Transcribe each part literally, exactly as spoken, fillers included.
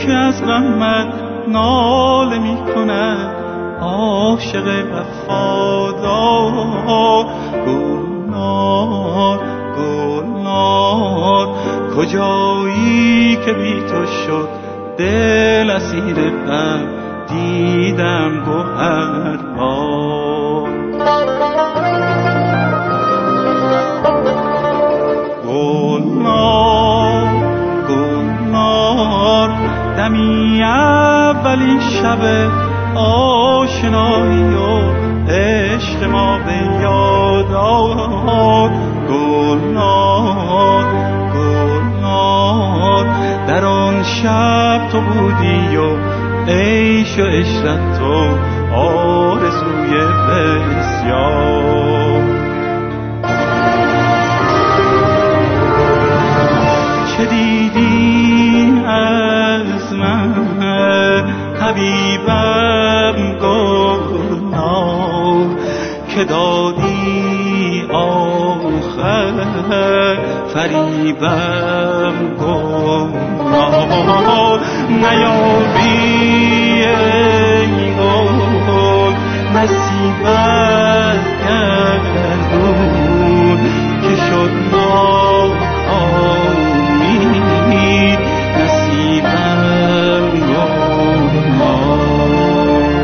که از غمت ناله می کند عاشق وفادار. گلنار گلنار کجایی که بی تو شد دل اسیر غم دیدم گوهر بار. گلنار گلنار دمی اولی شب آشنایی و عشق ما به یاد آور. گلنار گلنار در آن شب تو بودی و عیش و عشرت تو آرزوی بسیار. چه دیدی از من حبیبم گلنار که دادی آخر فریبم گلنار. نیابی ای گل نصیبت گردون که شد ناامید نصیبم گلنار.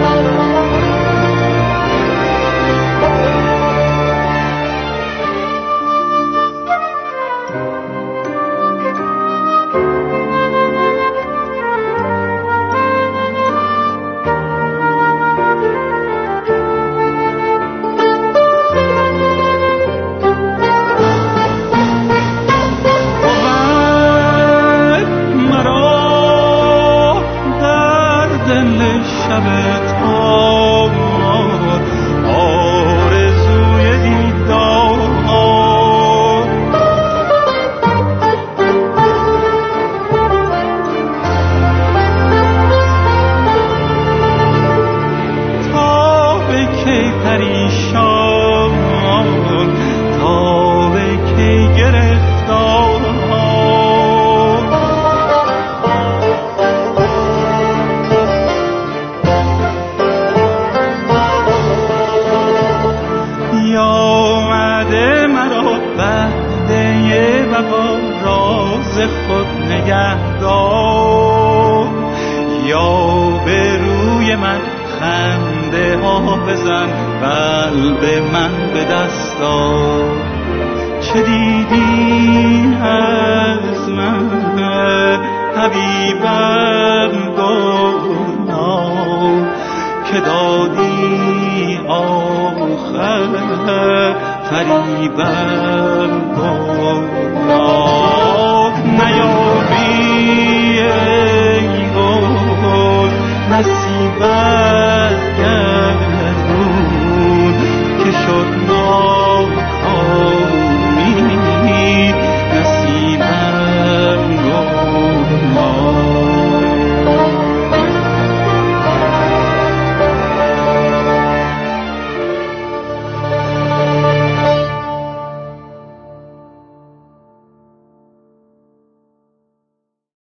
خود نگهدار یا به روی من خنده ها بزن قلب من به دست آر. چه دیدی از من حبیبم گلنار که دادی آخر فریبم گلنار. نیابی